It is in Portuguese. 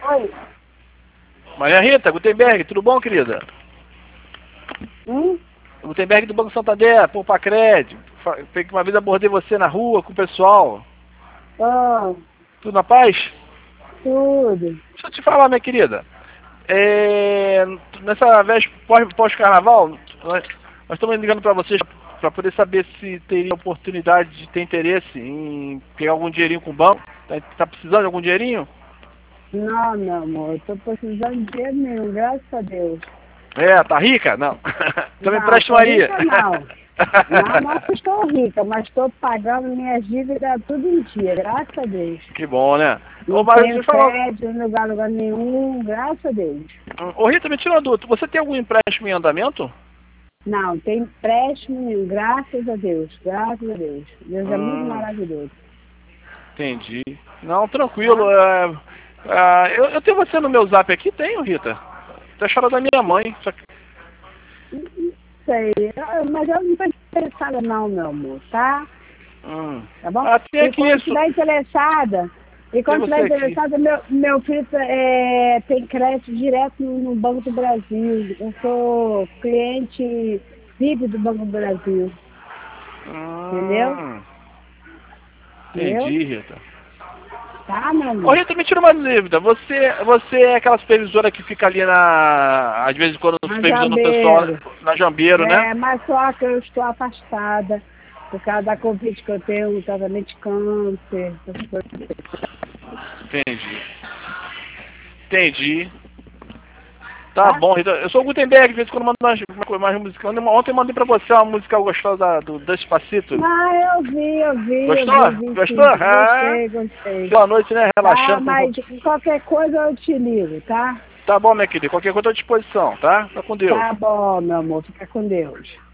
Oi. Maria Rita, Gutenberg, tudo bom, querida? Hum? Gutenberg do Banco Santander, pô, Pacred. Uma vez abordei você na rua com o pessoal. Oh, Tudo na paz? tudo. Deixa eu te falar, minha querida. Nessa véspera pós-carnaval, nós estamos ligando para vocês para poder saber se teria oportunidade de ter interesse em pegar algum dinheirinho com o banco. Tá precisando de algum dinheirinho? Não, meu amor, eu tô precisando de dinheiro nenhum, graças a Deus. Tá rica? Não. Então me Não, empresta tô uma aí. rica não. Não estou rica, mas estou pagando minhas dívidas tudo em dia, graças a Deus. Que bom, né? Não Mas tenho deixa eu falar. crédito, não lugar nenhum, graças a Deus. Ô Rita, me tira uma dúvida. Você tem algum empréstimo em andamento? Não, tem empréstimo nenhum, graças a Deus, graças a Deus. Deus é muito maravilhoso. Entendi. Não, tranquilo. Eu tenho você no meu zap aqui? Tenho, Rita. Tá achando da minha mãe. Só que... Não sei, mas eu não estou interessada não, meu amor, tá? Tá bom? Tem aqui quando isso. estiver interessada, meu filho tem crédito direto no Banco do Brasil. Eu sou cliente VIP do Banco do Brasil. Entendeu? Entendi, Rita. Tá, meu amor? Ô Rita, me tira uma dúvida. Você é aquela supervisora que fica ali às vezes quando supervisando o pessoal na Jambeiro, né? Mas só que eu estou afastada por causa da Covid que eu tenho, um tratamento de câncer, essas coisas. Entendi. Tá bom, Rita. Eu sou o Gutenberg, de vez em quando mando mais música. Ontem eu mandei pra você uma música gostosa do Despacito. Eu vi. Gostou? Gostou? Gostei. Boa noite, né? Relaxando. Mas qualquer coisa eu te ligo, tá? Tá bom, minha querida. Qualquer coisa eu tô à disposição, tá? Fica com Deus. Tá bom, meu amor. Fica com Deus.